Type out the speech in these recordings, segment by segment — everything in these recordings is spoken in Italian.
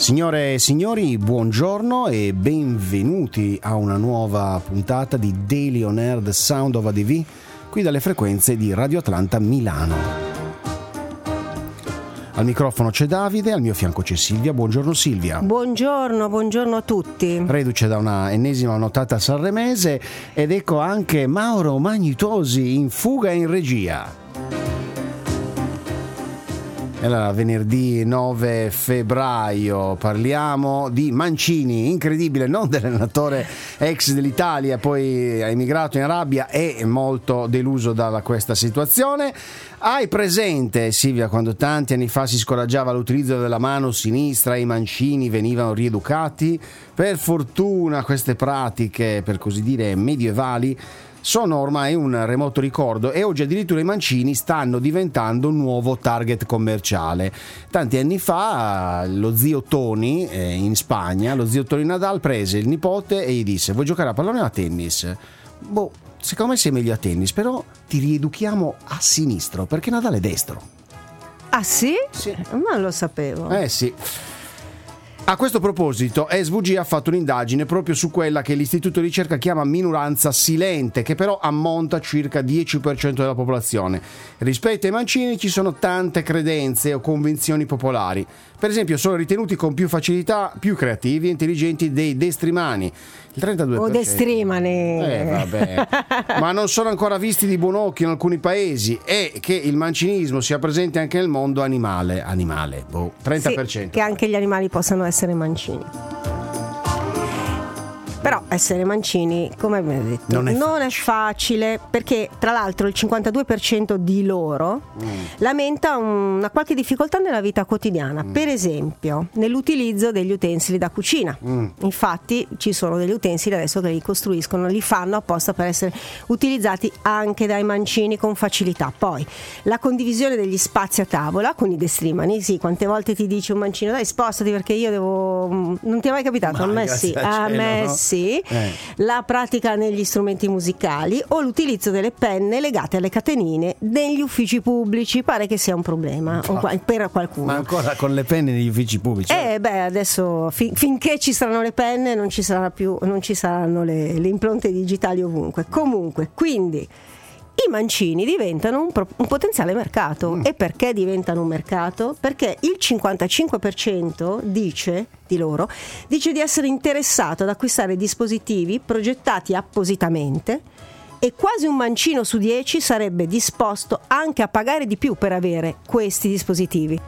Signore e signori, buongiorno e benvenuti a una nuova puntata di Daily On Air The Sound of ADV, qui dalle frequenze di Radio Atlanta Milano. Al microfono c'è Davide, al mio fianco c'è Silvia. Buongiorno Silvia. Buongiorno a tutti. Reduce da una ennesima nottata sanremese, ed ecco anche Mauro Magnitosi in fuga in regia. Allora, venerdì 9 febbraio parliamo di Mancini, incredibile, non dell'allenatore ex dell'Italia, poi ha emigrato in Arabia e molto deluso da questa situazione. Hai presente, Silvia, quando tanti anni fa si scoraggiava l'utilizzo della mano sinistra e i mancini venivano rieducati? Per fortuna queste pratiche, per così dire, medievali sono ormai un remoto ricordo e oggi addirittura i mancini stanno diventando un nuovo target commerciale. Tanti anni fa lo zio Tony in Spagna, lo zio Tony Nadal prese il nipote e gli disse: vuoi giocare a pallone o a tennis? Boh, secondo me sei meglio a tennis, però ti rieduchiamo a sinistro perché Nadal è destro. Ah sì? Sì. Non lo sapevo. Sì. A questo proposito, SVG ha fatto un'indagine proprio su quella che l'istituto di ricerca chiama minoranza silente, che però ammonta a circa 10% della popolazione. Rispetto ai mancini ci sono tante credenze o convinzioni popolari. Per esempio, sono ritenuti con più facilità più creativi e intelligenti dei destrimani. Il 32%. O destrimani. Vabbè. Ma non sono ancora visti di buon occhio in alcuni paesi, e che il mancinismo sia presente anche nel mondo animale. 30%. Sì, che anche gli animali possano essere mancini. Però essere mancini, come abbiamo detto, non è facile, perché tra l'altro il 52% di loro lamenta una qualche difficoltà nella vita quotidiana, per esempio nell'utilizzo degli utensili da cucina. Infatti ci sono degli utensili adesso che li costruiscono, li fanno apposta per essere utilizzati anche dai mancini con facilità. Poi la condivisione degli spazi a tavola con i destrimani. Sì, quante volte ti dice un mancino: dai, spostati perché io devo... Non ti è mai capitato? A me sì. A me no? Sì. La pratica negli strumenti musicali o l'utilizzo delle penne legate alle catenine negli uffici pubblici. Pare che sia un problema per qualcuno. Ma ancora con le penne negli uffici pubblici? Adesso finché ci saranno le penne non ci saranno le impronte digitali ovunque. Comunque, quindi i mancini diventano un potenziale mercato. E perché diventano un mercato? Perché il 55% dice di essere interessato ad acquistare dispositivi progettati appositamente, e quasi un mancino su 10 sarebbe disposto anche a pagare di più per avere questi dispositivi.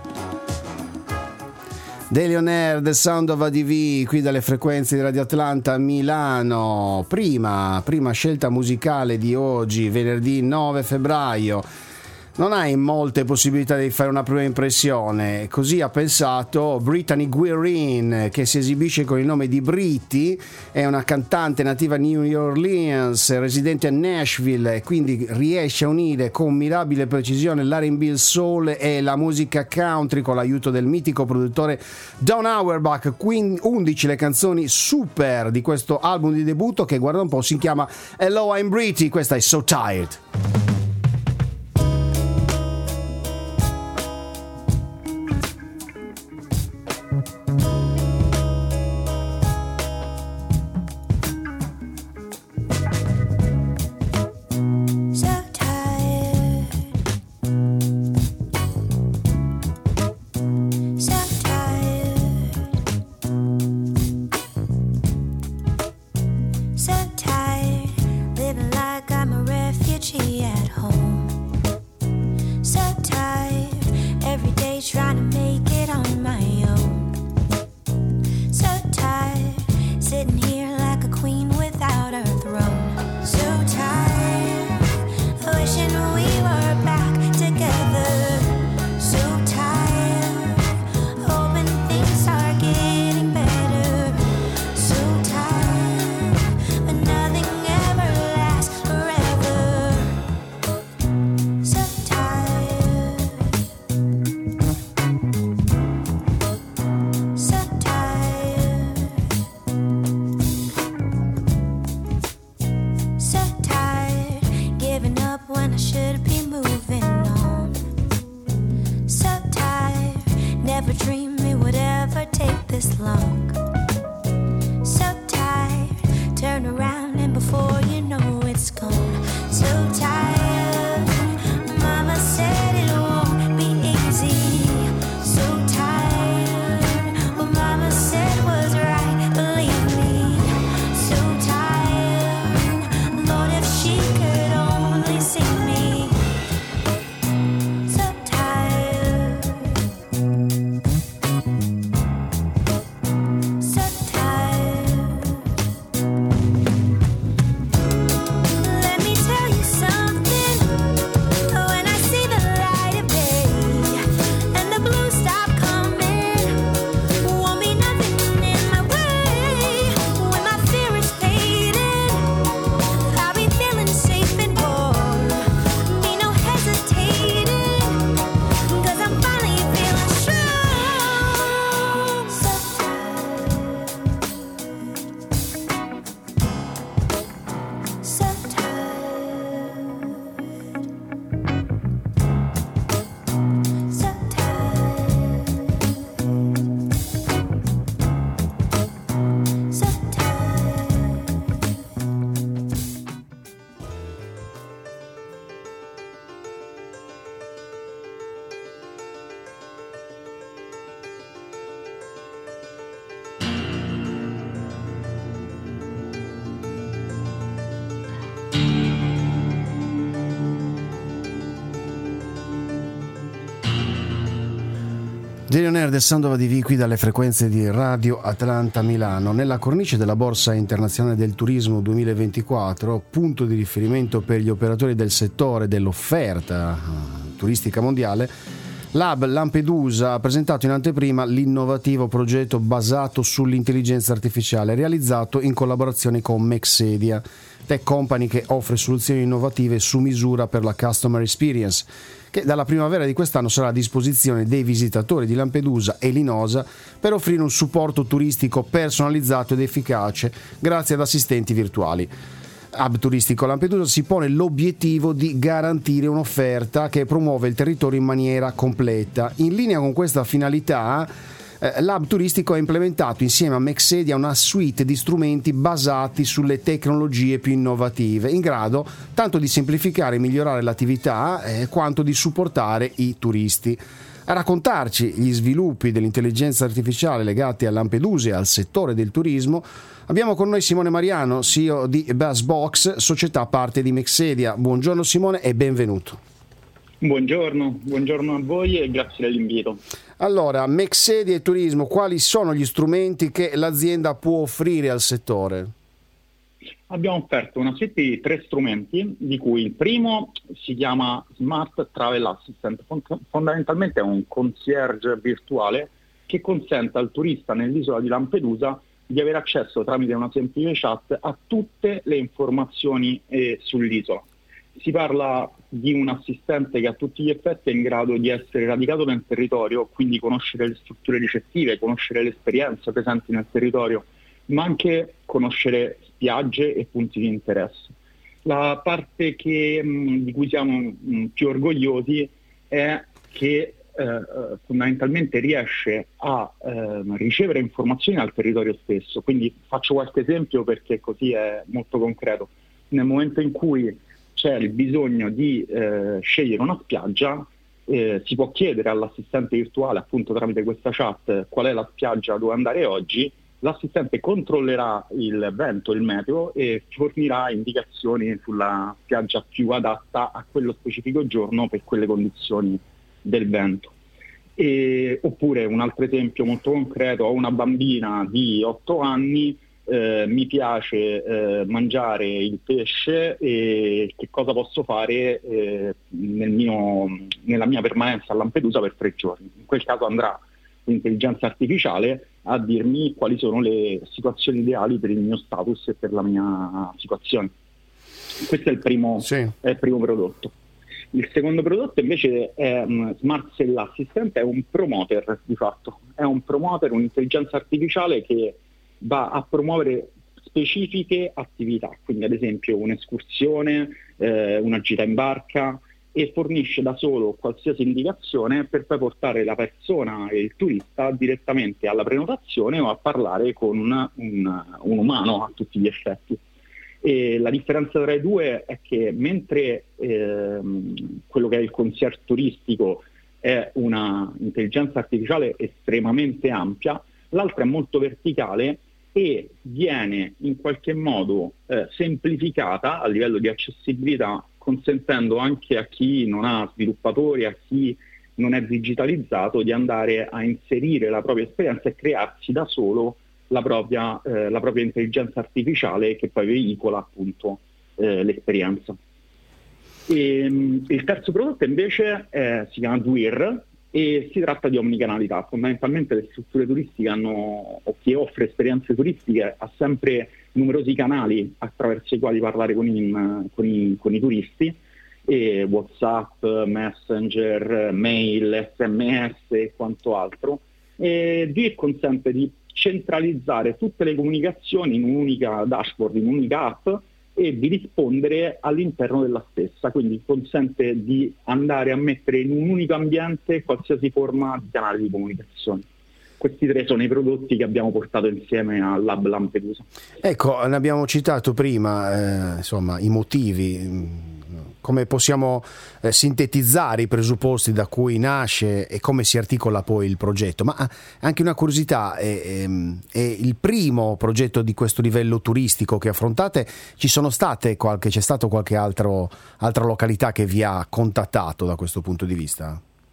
Daily On Air, The Sound of ADV, qui dalle frequenze di Radio Atlanta Milano. Prima scelta musicale di oggi, venerdì 9 febbraio. Non hai molte possibilità di fare una prima impressione, così ha pensato Brittany Guerin, che si esibisce con il nome di Britty. È una cantante nativa di New Orleans, residente a Nashville, e quindi riesce a unire con mirabile precisione l'R&B, il soul e la musica country con l'aiuto del mitico produttore Don Auerbach. 11 le canzoni super di questo album di debutto, che, guarda un po', si chiama Hello, I'm Britty. Questa è So Tired. Daily Air del Sandova di qui dalle frequenze di Radio Atlanta Milano. Nella cornice della Borsa Internazionale del Turismo 2024, punto di riferimento per gli operatori del settore dell'offerta turistica mondiale, l'Hub Lampedusa ha presentato in anteprima l'innovativo progetto basato sull'intelligenza artificiale realizzato in collaborazione con Mexedia, tech company che offre soluzioni innovative su misura per la customer experience, che dalla primavera di quest'anno sarà a disposizione dei visitatori di Lampedusa e Linosa per offrire un supporto turistico personalizzato ed efficace grazie ad assistenti virtuali. Hub Turistico Lampedusa si pone l'obiettivo di garantire un'offerta che promuove il territorio in maniera completa. In linea con questa finalità, l'Hub Turistico ha implementato insieme a Mexedia una suite di strumenti basati sulle tecnologie più innovative, in grado tanto di semplificare e migliorare l'attività quanto di supportare i turisti. A raccontarci gli sviluppi dell'intelligenza artificiale legati a Lampedusa e al settore del turismo abbiamo con noi Simone Mariano, CEO di BuzzBox, società parte di Mexedia. Buongiorno Simone e benvenuto. Buongiorno a voi e grazie dell'invito. Allora, Mexedia e turismo, quali sono gli strumenti che l'azienda può offrire al settore? Abbiamo offerto una serie di 3 strumenti, di cui il primo si chiama Smart Travel Assistant. Fondamentalmente è un concierge virtuale che consente al turista nell'isola di Lampedusa di avere accesso tramite una semplice chat a tutte le informazioni sull'isola. Si parla di un assistente che a tutti gli effetti è in grado di essere radicato nel territorio, quindi conoscere le strutture ricettive, conoscere le esperienze presenti nel territorio, ma anche conoscere spiagge e punti di interesse. La parte di cui siamo più orgogliosi è che fondamentalmente riesce a ricevere informazioni dal territorio stesso. Quindi faccio qualche esempio perché così è molto concreto. Nel momento in cui c'è il bisogno di scegliere una spiaggia, si può chiedere all'assistente virtuale, appunto tramite questa chat, qual è la spiaggia dove andare oggi. L'assistente controllerà il vento, il meteo e fornirà indicazioni sulla spiaggia più adatta a quello specifico giorno per quelle condizioni del vento. Oppure un altro esempio molto concreto: ho una bambina di 8 anni, mi piace mangiare il pesce e che cosa posso fare nella mia permanenza a Lampedusa per 3 giorni. In quel caso andrà l'intelligenza artificiale a dirmi quali sono le situazioni ideali per il mio status e per la mia situazione. Questo è il primo prodotto. Il secondo prodotto invece è Smart Sale Assistant, è un promoter di fatto, è un promoter, un'intelligenza artificiale che va a promuovere specifiche attività, quindi ad esempio un'escursione, una gita in barca, e fornisce da solo qualsiasi indicazione per poi portare la persona e il turista direttamente alla prenotazione o a parlare con un umano a tutti gli effetti. E la differenza tra i due è che mentre quello che è il concierge turistico è una intelligenza artificiale estremamente ampia, l'altra è molto verticale e viene in qualche modo semplificata a livello di accessibilità, consentendo anche a chi non ha sviluppatori, a chi non è digitalizzato, di andare a inserire la propria esperienza e crearsi da solo la propria intelligenza artificiale che poi veicola appunto l'esperienza. Il terzo prodotto invece si chiama Dwir e si tratta di omnicanalità. Fondamentalmente le strutture turistiche o chi offre esperienze turistiche ha sempre numerosi canali attraverso i quali parlare con i turisti, e WhatsApp, Messenger, mail, SMS e quanto altro. E Dwir consente di centralizzare tutte le comunicazioni in un'unica dashboard, in un'unica app, e di rispondere all'interno della stessa, quindi consente di andare a mettere in un unico ambiente qualsiasi forma di canale di comunicazione. Questi 3 sono i prodotti che abbiamo portato insieme all'Hub Lampedusa. Ecco, ne abbiamo citato prima i motivi. Come possiamo sintetizzare i presupposti da cui nasce e come si articola poi il progetto? Ma anche una curiosità, è il primo progetto di questo livello turistico che affrontate? C'è stato qualche altra località che vi ha contattato da questo punto di vista?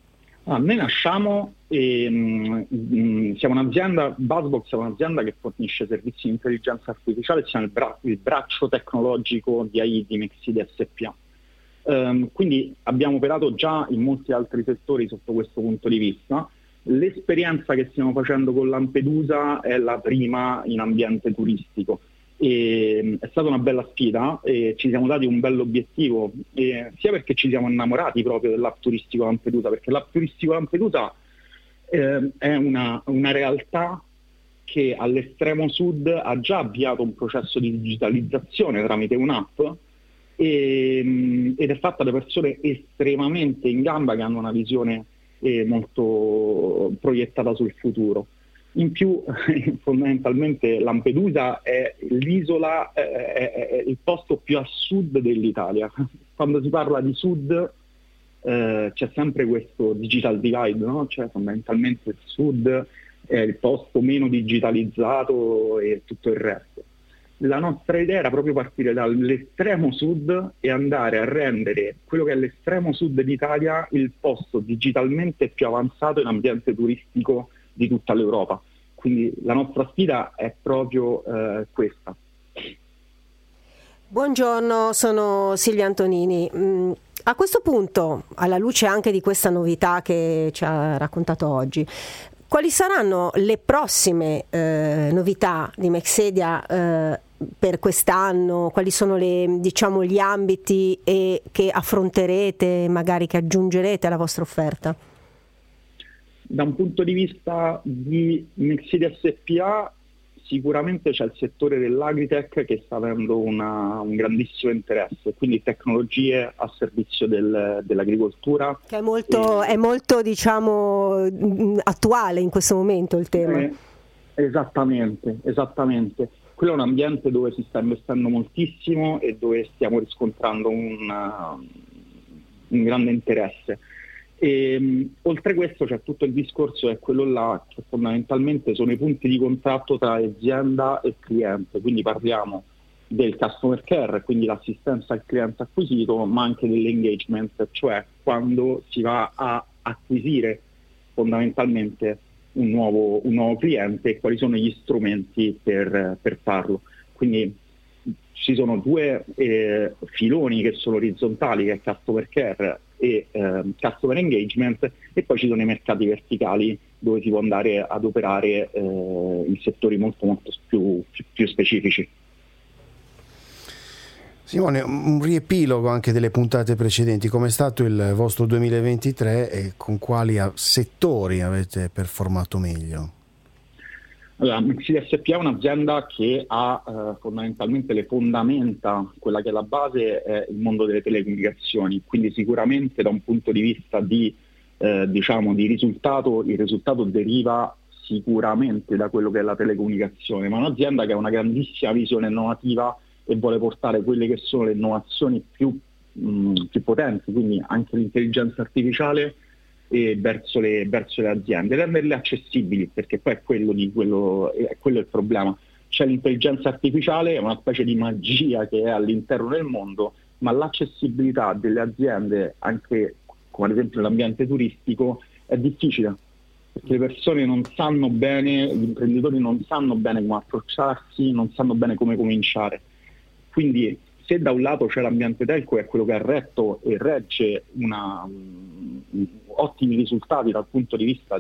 Noi nasciamo e siamo un'azienda, Buzzbox è un'azienda che fornisce servizi di intelligenza artificiale, siamo il braccio tecnologico di AI di Mexida SpA. Quindi abbiamo operato già in molti altri settori sotto questo punto di vista. L'esperienza che stiamo facendo con Lampedusa è la prima in ambiente turistico. È stata una bella sfida e ci siamo dati un bell'obiettivo, sia perché ci siamo innamorati proprio dell'app turistico Lampedusa, perché l'app turistico Lampedusa è una realtà che all'estremo sud ha già avviato un processo di digitalizzazione tramite un'app ed è fatta da persone estremamente in gamba che hanno una visione molto proiettata sul futuro. In più, fondamentalmente, Lampedusa è l'isola, è il posto più a sud dell'Italia. Quando si parla di sud c'è sempre questo digital divide, no? Cioè fondamentalmente il sud è il posto meno digitalizzato e tutto il resto. La nostra idea era proprio partire dall'estremo sud e andare a rendere quello che è l'estremo sud d'Italia il posto digitalmente più avanzato in ambiente turistico di tutta l'Europa. Quindi la nostra sfida è proprio questa. Buongiorno, sono Silvia Antonini. A questo punto, alla luce anche di questa novità che ci ha raccontato oggi, quali saranno le prossime novità di Mexedia per quest'anno? Quali sono gli ambiti che affronterete, magari che aggiungerete alla vostra offerta? Da un punto di vista di Mexedia SpA sicuramente c'è il settore dell'agritech che sta avendo un grandissimo interesse, quindi tecnologie a servizio dell'agricoltura. Che è molto attuale in questo momento il tema. Esattamente. Quello è un ambiente dove si sta investendo moltissimo e dove stiamo riscontrando un grande interesse. E, oltre a questo c'è tutto il discorso, è quello là che fondamentalmente sono i punti di contatto tra azienda e cliente, quindi parliamo del customer care, quindi l'assistenza al cliente acquisito, ma anche dell'engagement, cioè quando si va a acquisire fondamentalmente un nuovo cliente e quali sono gli strumenti per farlo. Quindi ci sono due filoni che sono orizzontali, che è customer care e customer engagement, e poi ci sono i mercati verticali dove si può andare ad operare in settori molto più specifici. Simone, un riepilogo anche delle puntate precedenti, come è stato il vostro 2023 e con quali settori avete performato meglio? Allora, Mexedia SpA è un'azienda che ha fondamentalmente le fondamenta, quella che è la base è il mondo delle telecomunicazioni, quindi sicuramente da un punto di vista di risultato, il risultato deriva sicuramente da quello che è la telecomunicazione, ma è un'azienda che ha una grandissima visione innovativa e vuole portare quelle che sono le innovazioni più potenti, quindi anche l'intelligenza artificiale, verso le aziende, renderle accessibili, perché poi è quello il problema. C'è l'intelligenza artificiale, è una specie di magia che è all'interno del mondo, ma l'accessibilità delle aziende, anche come ad esempio nell'ambiente turistico, è difficile, perché le persone non sanno bene, gli imprenditori non sanno bene come approcciarsi, non sanno bene come cominciare. Quindi se da un lato c'è l'ambiente telco, è quello che ha retto e regge ottimi risultati dal punto di vista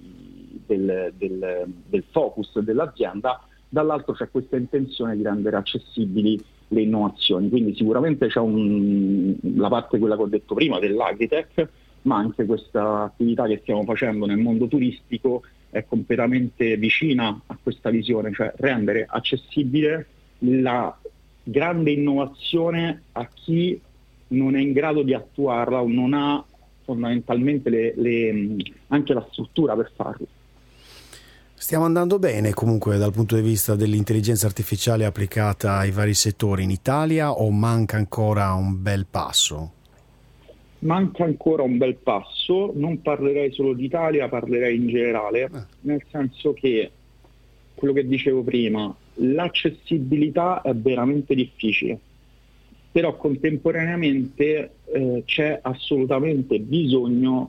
del focus dell'azienda, dall'altro c'è questa intenzione di rendere accessibili le innovazioni. Quindi sicuramente c'è la parte, quella che ho detto prima, dell'agritech, ma anche questa attività che stiamo facendo nel mondo turistico è completamente vicina a questa visione, cioè rendere accessibile la grande innovazione a chi non è in grado di attuarla o non ha fondamentalmente anche la struttura per farlo. Stiamo andando bene comunque dal punto di vista dell'intelligenza artificiale applicata ai vari settori in Italia, o manca ancora un bel passo? Manca ancora un bel passo, non parlerei solo d'Italia, parlerei in generale, nel senso che quello che dicevo prima, l'accessibilità è veramente difficile, però contemporaneamente c'è assolutamente bisogno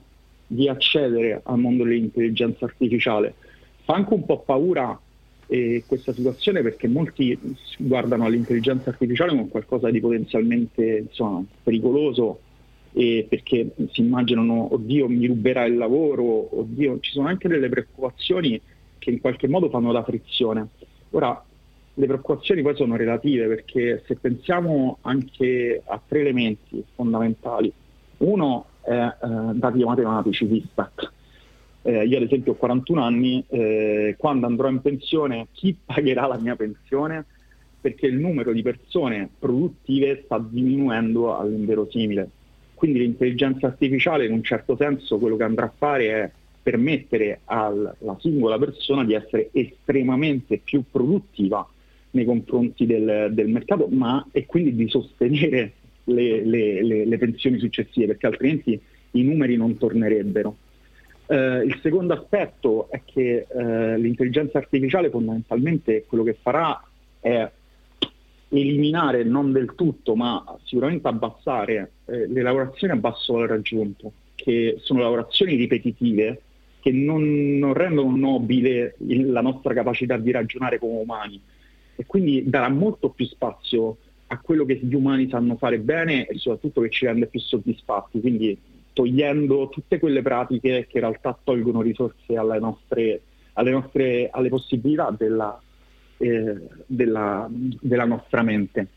di accedere al mondo dell'intelligenza artificiale. Fa anche un po' paura questa situazione, perché molti guardano all'intelligenza artificiale come qualcosa di potenzialmente pericoloso, perché si immaginano, oddio, mi ruberà il lavoro, oddio, ci sono anche delle preoccupazioni che in qualche modo fanno da frizione. Ora, le preoccupazioni poi sono relative, perché se pensiamo anche a 3 elementi fondamentali, uno è dati matematici, l'ISTAT. Io ad esempio ho 41 anni, quando andrò in pensione chi pagherà la mia pensione? Perché il numero di persone produttive sta diminuendo all'inverosimile. Quindi l'intelligenza artificiale in un certo senso quello che andrà a fare è permettere alla singola persona di essere estremamente più produttiva nei confronti del mercato, e quindi di sostenere le pensioni successive, perché altrimenti i numeri non tornerebbero. Il secondo aspetto è che l'intelligenza artificiale fondamentalmente quello che farà è eliminare, non del tutto, ma sicuramente abbassare le lavorazioni a basso valore aggiunto, che sono lavorazioni ripetitive che non rendono nobile la nostra capacità di ragionare come umani, e quindi darà molto più spazio a quello che gli umani sanno fare bene e soprattutto che ci rende più soddisfatti, quindi togliendo tutte quelle pratiche che in realtà tolgono risorse alle possibilità della nostra mente.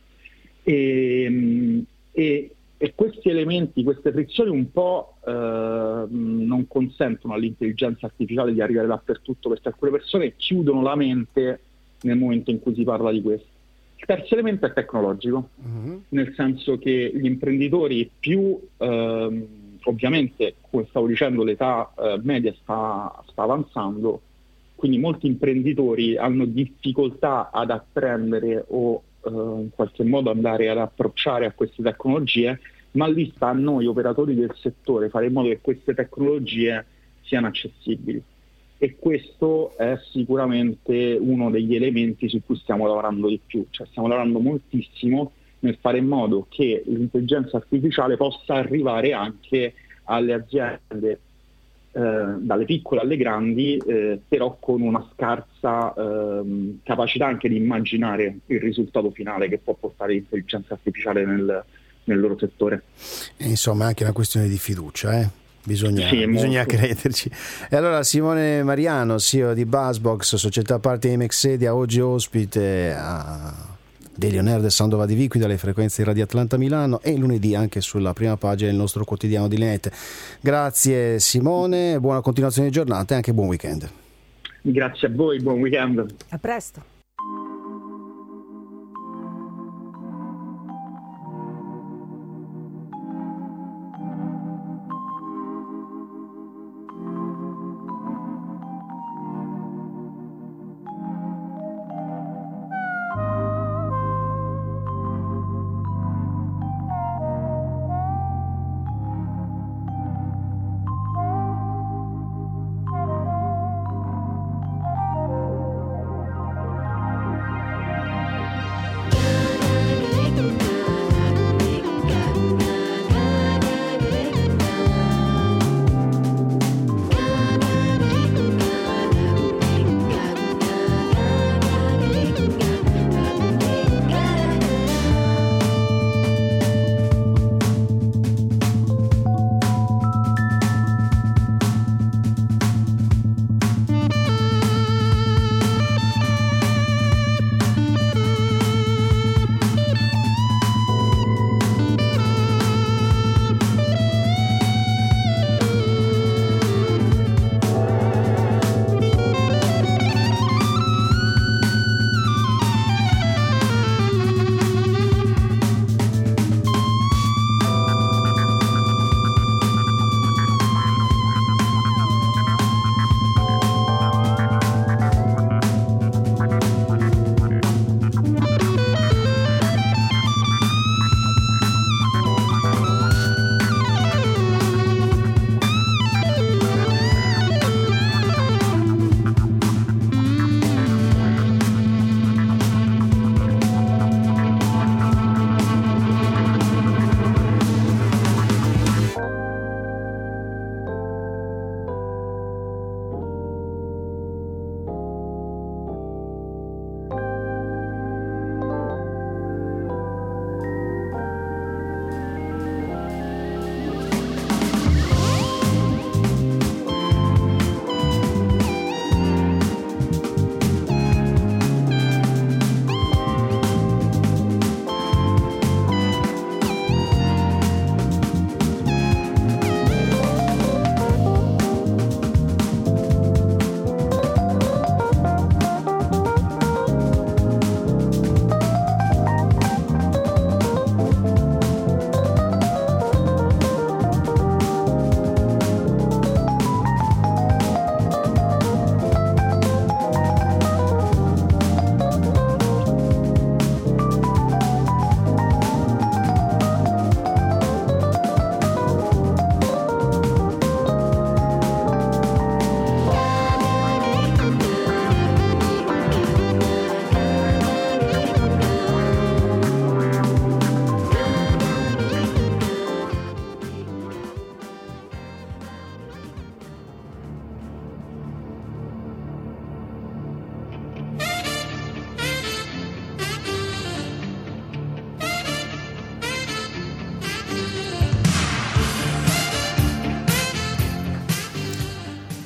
E questi elementi, queste frizioni un po' non consentono all'intelligenza artificiale di arrivare dappertutto, perché alcune persone chiudono la mente nel momento in cui si parla di questo. Il terzo elemento è tecnologico, nel senso che gli imprenditori ovviamente, come stavo dicendo, l'età media sta avanzando, quindi molti imprenditori hanno difficoltà ad apprendere o in qualche modo andare ad approcciare a queste tecnologie, ma lì sta a noi operatori del settore fare in modo che queste tecnologie siano accessibili. E questo è sicuramente uno degli elementi su cui stiamo lavorando di più, cioè stiamo lavorando moltissimo nel fare in modo che l'intelligenza artificiale possa arrivare anche alle aziende, dalle piccole alle grandi, però con una scarsa capacità anche di immaginare il risultato finale che può portare l'intelligenza artificiale nel loro settore. Insomma, è anche una questione di fiducia, bisogna crederci. E allora Simone Mariano, CEO di Buzzbox, società a parte MXedia, oggi ospite a Daily On Air del Sandoval di Viqui dalle frequenze di Radio Atlanta Milano, e lunedì anche sulla prima pagina del nostro quotidiano di Linette. Grazie Simone, buona continuazione di giornata e anche buon weekend. Grazie a voi, buon weekend. A presto.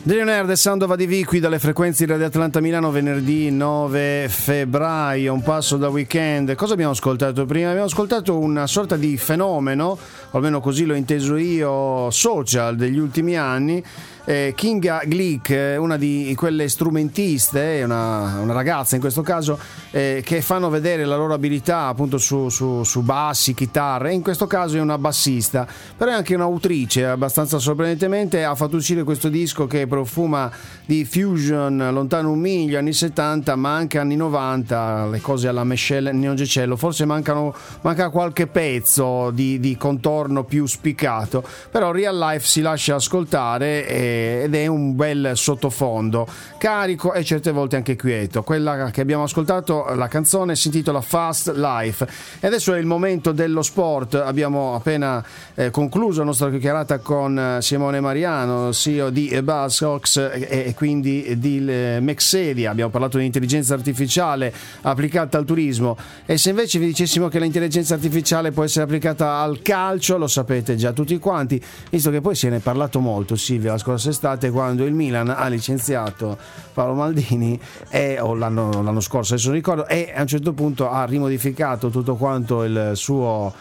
Dario Nerd e Sound of ADV qui dalle frequenze di Radio Atlanta Milano, venerdì 9 febbraio, un passo da weekend. Cosa abbiamo ascoltato prima? Abbiamo ascoltato una sorta di fenomeno, o almeno così l'ho inteso io, social degli ultimi anni. Kinga Glick, una di quelle strumentiste, una ragazza in questo caso, che fanno vedere la loro abilità appunto su bassi, chitarre. In questo caso è una bassista, però è anche un'autrice. Abbastanza sorprendentemente ha fatto uscire questo disco che profuma di fusion lontano un miglio, anni 70 ma anche anni 90, le cose alla Michel Niongecello. Forse manca qualche pezzo di contorno più spiccato, però Real Life si lascia ascoltare ed è un bel sottofondo carico e certe volte anche quieto. Quella che abbiamo ascoltato, la canzone, si intitola Fast Life. E adesso è il momento dello sport. Abbiamo appena concluso la nostra chiacchierata con Simone Mariano, CEO di Buzzcocks e quindi di Mexedia. Abbiamo parlato di intelligenza artificiale applicata al turismo, e se invece vi dicessimo che l'intelligenza artificiale può essere applicata al calcio, lo sapete già tutti quanti, visto che poi se ne è parlato molto, Silvia, la scorsa estate, quando il Milan ha licenziato Paolo Maldini o l'anno scorso, adesso non ricordo, e a un certo punto ha rimodificato tutto quanto il suo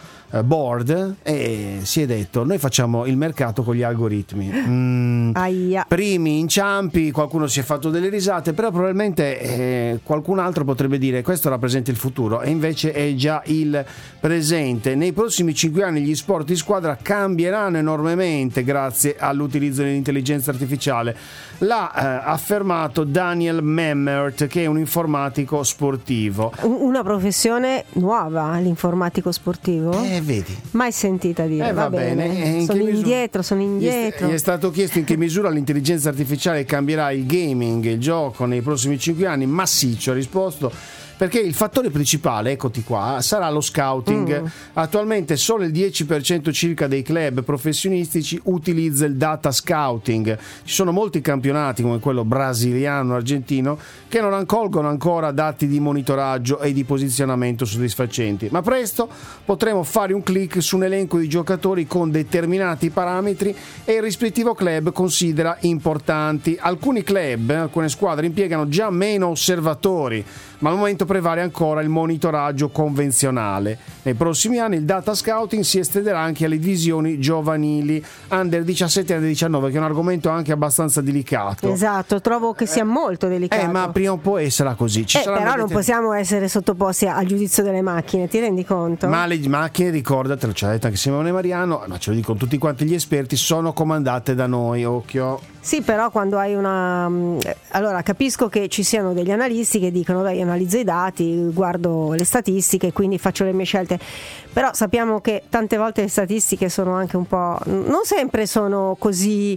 board e si è detto: noi facciamo il mercato con gli algoritmi. Primi inciampi, qualcuno si è fatto delle risate, però probabilmente qualcun altro potrebbe dire questo rappresenta il futuro, e invece è già il presente. Nei prossimi 5 anni gli sport di squadra cambieranno enormemente grazie all'utilizzo dell'intelligenza artificiale. L'ha affermato Daniel Memmert, che è un informatico sportivo. Una professione nuova, l'informatico sportivo? Vedi. Mai sentita dire. Va bene. Sono indietro. Gli è stato chiesto in che misura l'intelligenza artificiale cambierà il gaming, il gioco nei prossimi 5 anni. Massiccio ha risposto, perché il fattore principale, eccoti qua, sarà lo scouting. Attualmente solo il 10% circa dei club professionistici utilizza il data scouting. Ci sono molti campionati, come quello brasiliano, argentino, che non raccolgono ancora dati di monitoraggio e di posizionamento soddisfacenti, ma presto potremo fare un click su un elenco di giocatori con determinati parametri e il rispettivo club considera importanti. Alcune squadre impiegano già meno osservatori, ma al momento prevale ancora il monitoraggio convenzionale. Nei prossimi anni il data scouting si estenderà anche alle divisioni giovanili, under 17 e under 19, che è un argomento anche abbastanza delicato. Esatto, trovo che sia molto delicato. Ma prima o poi sarà così. Però non possiamo essere sottoposti al giudizio delle macchine, ti rendi conto? Ma le macchine, ricordatelo, ce l'ha detto anche Simone Mariano, ma ce lo dicono tutti quanti gli esperti, sono comandate da noi, occhio. Sì, però quando hai allora capisco che ci siano degli analisti che dicono io analizzo i dati, guardo le statistiche, quindi faccio le mie scelte, però sappiamo che tante volte le statistiche sono anche un po', non sempre sono così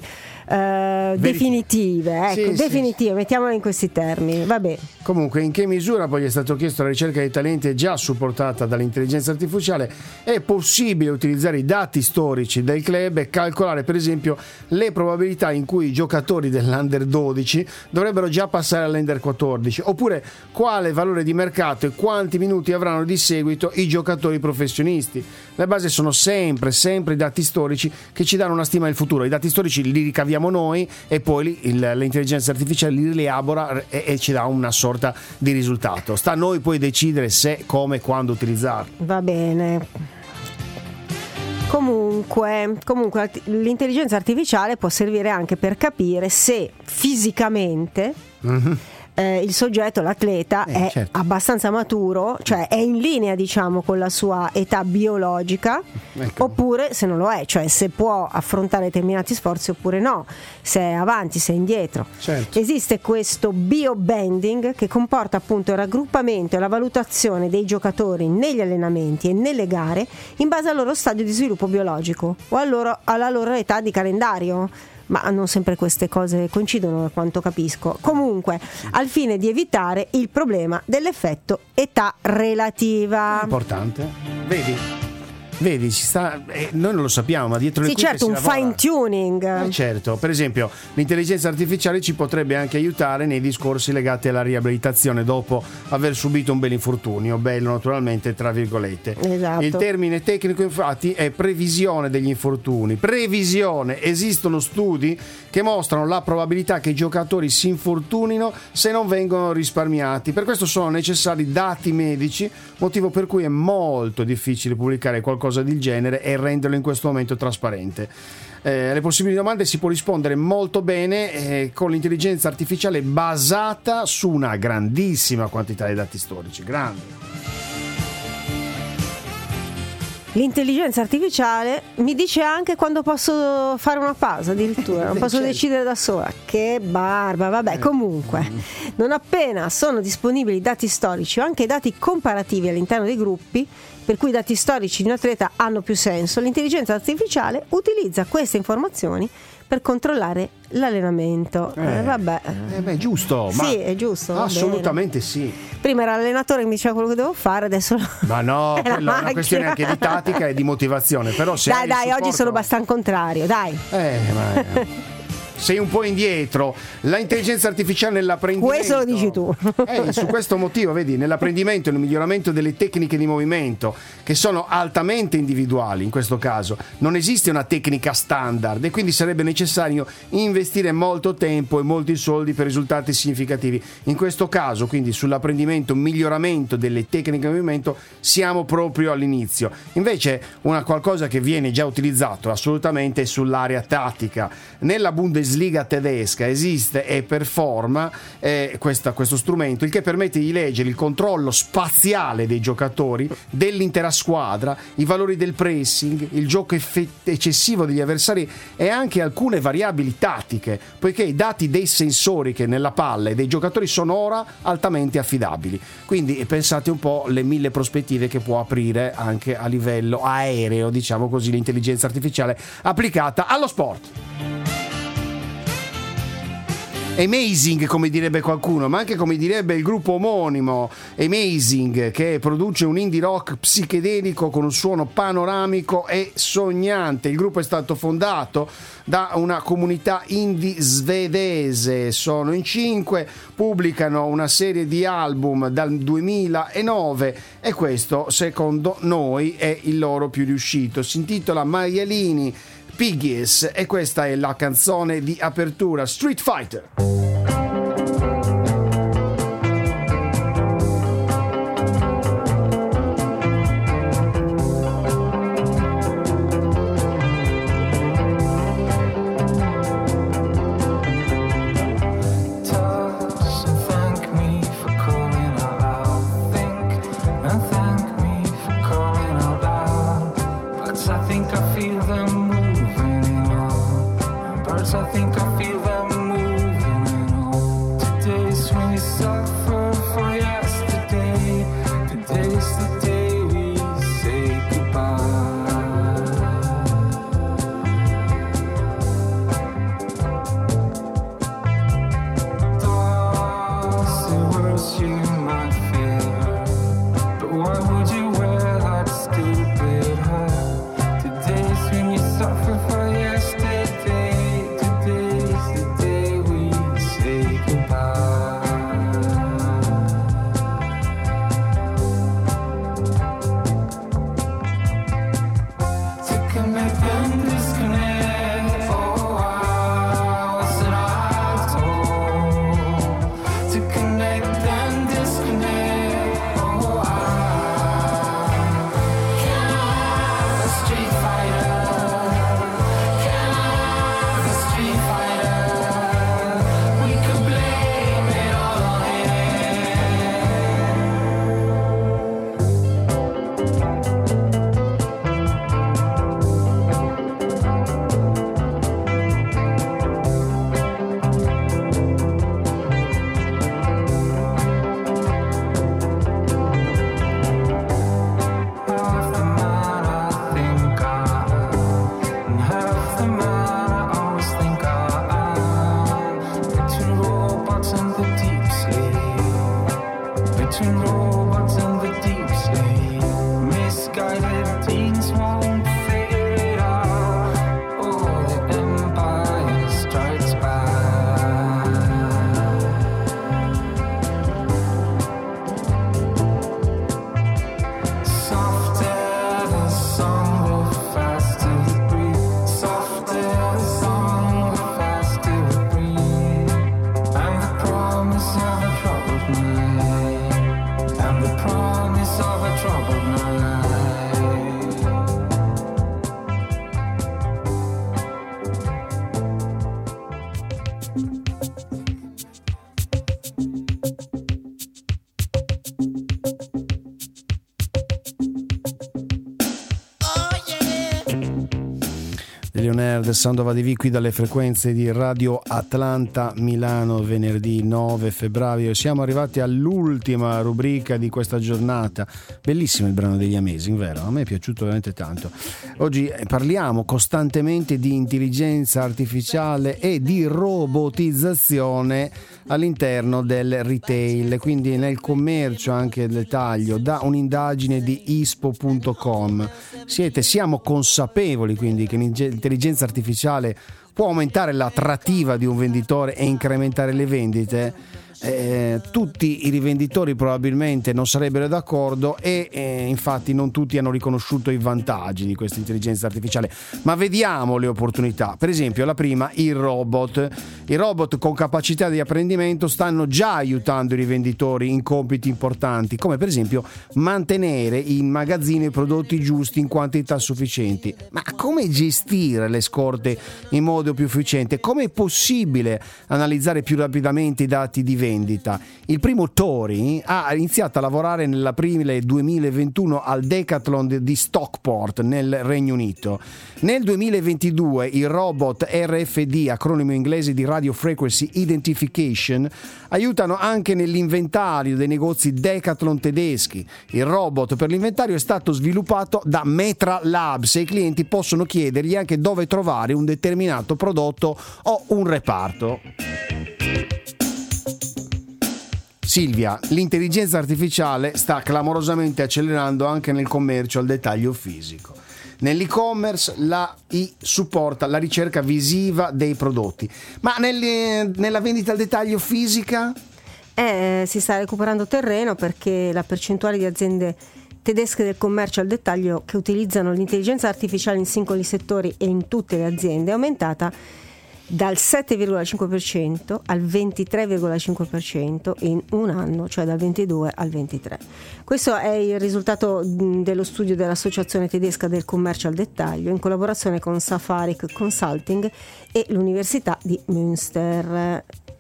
definitive, ecco, definitive, sì. Mettiamole in questi termini. Vabbè. Comunque, in che misura poi è stato chiesto la ricerca dei talenti è già supportata dall'intelligenza artificiale? È possibile utilizzare i dati storici del club e calcolare per esempio le probabilità in cui i giocatori dell'Under 12 dovrebbero già passare all'Under 14, oppure quale valore di mercato e quanti minuti avranno di seguito i giocatori professionisti. Le basi sono sempre i dati storici che ci danno una stima del futuro. I dati storici li ricaviamo noi e poi l'intelligenza artificiale li rielabora e ci dà una sorta di risultato. Sta a noi poi decidere se, come, quando utilizzarli. Va bene. Comunque l'intelligenza artificiale può servire anche per capire se fisicamente il soggetto, l'atleta, è certo, abbastanza maturo, cioè è in linea diciamo con la sua età biologica, ecco, oppure se non lo è, cioè se può affrontare determinati sforzi oppure no, se è avanti, se è indietro. Certo. Esiste questo biobanding che comporta appunto il raggruppamento e la valutazione dei giocatori negli allenamenti e nelle gare in base al loro stadio di sviluppo biologico o alla loro età di calendario. Ma non sempre queste cose coincidono, da quanto capisco. Comunque, al fine di evitare il problema dell'effetto età relativa. Importante. Vedi? Vedi, noi non lo sappiamo, ma dietro le quinte certo, un fine tuning. Certo, per esempio, l'intelligenza artificiale ci potrebbe anche aiutare nei discorsi legati alla riabilitazione dopo aver subito un bel infortunio, bello naturalmente tra virgolette. Esatto. Il termine tecnico infatti è previsione degli infortuni. Previsione, esistono studi che mostrano la probabilità che i giocatori si infortunino se non vengono risparmiati. Per questo sono necessari dati medici, motivo per cui è molto difficile pubblicare qualcosa del genere e renderlo in questo momento trasparente. Le possibili domande si può rispondere molto bene con l'intelligenza artificiale basata su una grandissima quantità di dati storici. Grande. L'intelligenza artificiale mi dice anche quando posso fare una pausa, addirittura non posso decidere da sola. Che barba, vabbè, comunque non appena sono disponibili dati storici o anche dati comparativi all'interno dei gruppi, per cui i dati storici di un atleta hanno più senso, l'intelligenza artificiale utilizza queste informazioni per controllare l'allenamento. Beh, giusto. Sì, è giusto. Assolutamente sì. Prima era l'allenatore che mi diceva quello che devo fare, adesso ma no, è una questione anche di tattica e di motivazione. Però se dai, oggi sono abbastanza contrario, dai. Sei un po' indietro. L'intelligenza artificiale nell'apprendimento, questo lo dici tu. Su questo motivo, vedi, nell'apprendimento e nel miglioramento delle tecniche di movimento, che sono altamente individuali in questo caso, non esiste una tecnica standard e quindi sarebbe necessario investire molto tempo e molti soldi per risultati significativi. In questo caso, quindi, sull'apprendimento, miglioramento delle tecniche di movimento, siamo proprio all'inizio. Invece qualcosa che viene già utilizzato assolutamente sull'area tattica. Nella Bundesliga tedesca esiste e performa questo strumento, il che permette di leggere il controllo spaziale dei giocatori, dell'intera squadra, i valori del pressing, il gioco eccessivo degli avversari e anche alcune variabili tattiche, poiché i dati dei sensori che nella palla e dei giocatori sono ora altamente affidabili. Quindi pensate un po' le 1000 prospettive che può aprire anche a livello aereo, diciamo così, l'intelligenza artificiale applicata allo sport. Amazing, come direbbe qualcuno, ma anche come direbbe il gruppo omonimo Amazing, che produce un indie rock psichedelico con un suono panoramico e sognante. Il gruppo è stato fondato da una comunità indie svedese, sono in 5, pubblicano una serie di album dal 2009 e questo secondo noi è il loro più riuscito. Si intitola Maialini Piggies e questa è la canzone di apertura, Street Fighter. Between robots and the deep sea, misguided teens. trouble in our life. Leonard, Sound of ADV qui dalle frequenze di Radio Atlanta Milano, venerdì 9 febbraio. Siamo arrivati all'ultima rubrica di questa giornata. Bellissimo il brano degli Amazing, vero? A me è piaciuto veramente tanto. Oggi parliamo costantemente di intelligenza artificiale e di robotizzazione all'interno del retail, quindi nel commercio anche il dettaglio, da un'indagine di ispo.com. Siamo consapevoli quindi che l'intelligenza artificiale può aumentare l'attrattiva di un venditore e incrementare le vendite? Tutti i rivenditori probabilmente non sarebbero d'accordo e infatti non tutti hanno riconosciuto i vantaggi di questa intelligenza artificiale, ma vediamo le opportunità. Per esempio, la prima, i robot con capacità di apprendimento stanno già aiutando i rivenditori in compiti importanti, come per esempio mantenere in magazzino i prodotti giusti in quantità sufficienti. Ma come gestire le scorte in modo più efficiente? Come è possibile analizzare più rapidamente i dati di vendita? Il primo Tori ha iniziato a lavorare nell'aprile 2021 al Decathlon di Stockport nel Regno Unito. Nel 2022 il robot RFD, acronimo inglese di Radio Frequency Identification, aiutano anche nell'inventario dei negozi Decathlon tedeschi. Il robot per l'inventario è stato sviluppato da Metra Labs e i clienti possono chiedergli anche dove trovare un determinato prodotto o un reparto. Silvia, l'intelligenza artificiale sta clamorosamente accelerando anche nel commercio al dettaglio fisico. Nell'e-commerce l'AI supporta la ricerca visiva dei prodotti, ma nella vendita al dettaglio fisica? Si sta recuperando terreno perché la percentuale di aziende tedesche del commercio al dettaglio che utilizzano l'intelligenza artificiale in singoli settori e in tutte le aziende è aumentata dal 7,5% al 23,5% in un anno, cioè dal 22 al 23. Questo è il risultato dello studio dell'Associazione tedesca del commercio al dettaglio in collaborazione con Safaric Consulting e l'Università di Münster.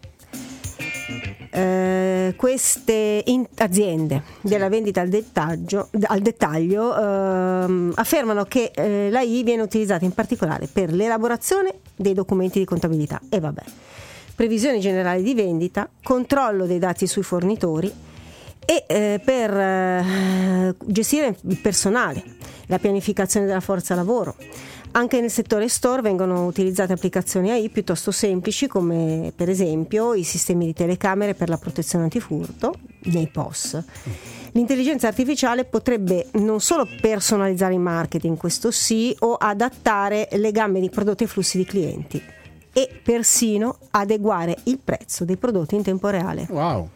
Queste aziende della vendita al dettaglio affermano che l'AI viene utilizzata in particolare per l'elaborazione dei documenti di contabilità previsioni generali di vendita, controllo dei dati sui fornitori e per gestire il personale, la pianificazione della forza lavoro. Anche nel settore store vengono utilizzate applicazioni AI piuttosto semplici, come per esempio i sistemi di telecamere per la protezione antifurto nei POS. L'intelligenza artificiale potrebbe non solo personalizzare il marketing, questo sì, o adattare le gamme di prodotti ai flussi di clienti e persino adeguare il prezzo dei prodotti in tempo reale. Wow!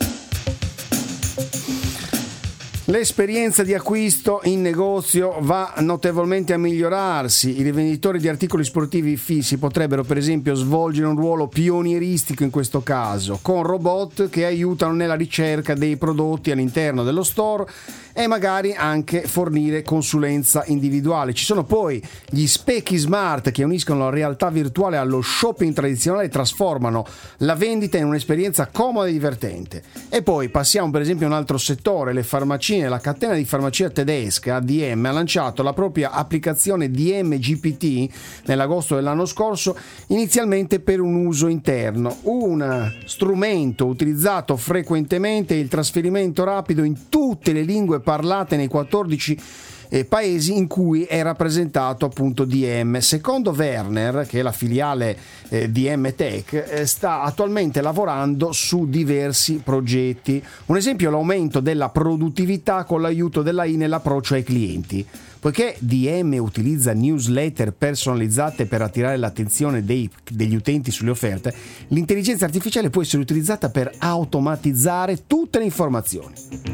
L'esperienza di acquisto in negozio va notevolmente a migliorarsi. I rivenditori di articoli sportivi fissi potrebbero per esempio svolgere un ruolo pionieristico in questo caso, con robot che aiutano nella ricerca dei prodotti all'interno dello store e magari anche fornire consulenza individuale. Ci sono poi gli specchi smart che uniscono la realtà virtuale allo shopping tradizionale e trasformano la vendita in un'esperienza comoda e divertente. E poi passiamo per esempio a un altro settore, le farmacie. La catena di farmacia tedesca DM ha lanciato la propria applicazione DM GPT nell'agosto dell'anno scorso, inizialmente per un uso interno. Un strumento utilizzato frequentemente è il trasferimento rapido in tutte le lingue parlate nei 14 paesi in cui è rappresentato appunto DM. Secondo Werner, che è la filiale DM Tech, sta attualmente lavorando su diversi progetti. Un esempio è l'aumento della produttività con l'aiuto dell'AI nell'approccio ai clienti. Poiché DM utilizza newsletter personalizzate per attirare l'attenzione degli utenti sulle offerte, l'intelligenza artificiale può essere utilizzata per automatizzare tutte le informazioni.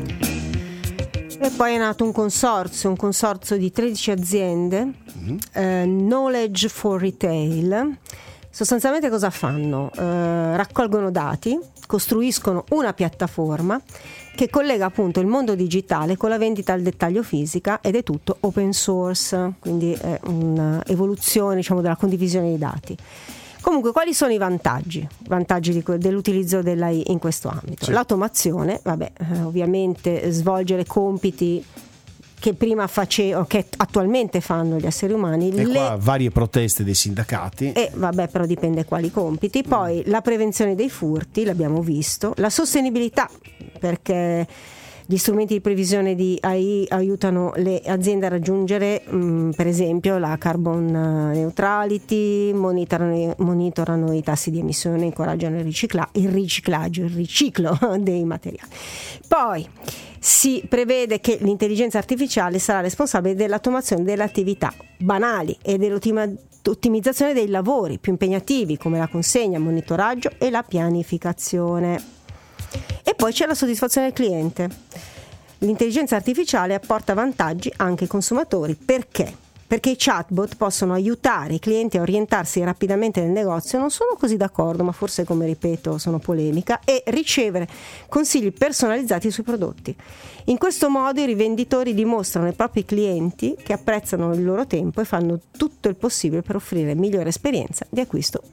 E poi è nato un consorzio di 13 aziende, Knowledge for Retail. Sostanzialmente cosa fanno? Raccolgono dati, costruiscono una piattaforma che collega appunto il mondo digitale con la vendita al dettaglio fisica, ed è tutto open source, quindi è un'evoluzione, diciamo, della condivisione dei dati. Comunque, quali sono i vantaggi dell'utilizzo dell'AI in questo ambito? Sì. L'automazione, ovviamente svolgere compiti che prima facevo, che attualmente fanno gli esseri umani. E qua varie proteste dei sindacati. Però dipende quali compiti. Poi la prevenzione dei furti, l'abbiamo visto. La sostenibilità, perché gli strumenti di previsione di AI aiutano le aziende a raggiungere, per esempio, la carbon neutrality, monitorano i tassi di emissione, incoraggiano il riciclo dei materiali. Poi si prevede che l'intelligenza artificiale sarà responsabile dell'automazione delle attività banali e dell'ottimizzazione dei lavori più impegnativi, come la consegna, il monitoraggio e la pianificazione. E poi c'è la soddisfazione del cliente. L'intelligenza artificiale apporta vantaggi anche ai consumatori. Perché? Perché i chatbot possono aiutare i clienti a orientarsi rapidamente nel negozio. Non sono così d'accordo, ma forse, come ripeto, sono polemica, e ricevere consigli personalizzati sui prodotti. In questo modo i rivenditori dimostrano ai propri clienti che apprezzano il loro tempo e fanno tutto il possibile per offrire migliore esperienza di acquisto.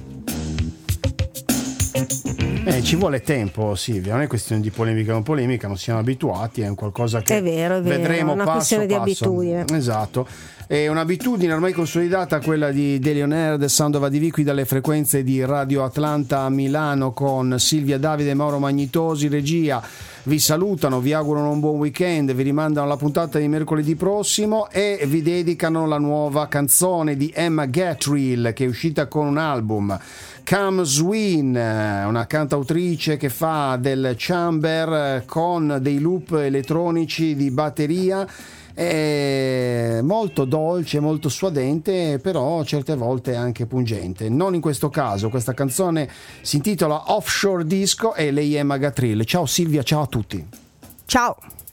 Ci vuole tempo, Silvia, non è questione di polemica o non polemica, non siamo abituati, è un qualcosa che è vero, vedremo è una passo questione passo. Di abitudine. Esatto. È un'abitudine ormai consolidata quella di Daily On Air, The Sound of ADV, qui dalle frequenze di Radio Atlanta a Milano, con Silvia Davide e Mauro Magnitosi, regia. Vi salutano, vi augurano un buon weekend, vi rimandano alla puntata di mercoledì prossimo e vi dedicano la nuova canzone di Emma Gatrill, che è uscita con un album, Come Swin, una cantautrice che fa del chamber con dei loop elettronici di batteria. È molto dolce, molto suadente, però certe volte anche pungente. Non in questo caso. Questa canzone si intitola Offshore Disco e lei è Emma Gatrill. Ciao Silvia, ciao a tutti. Ciao.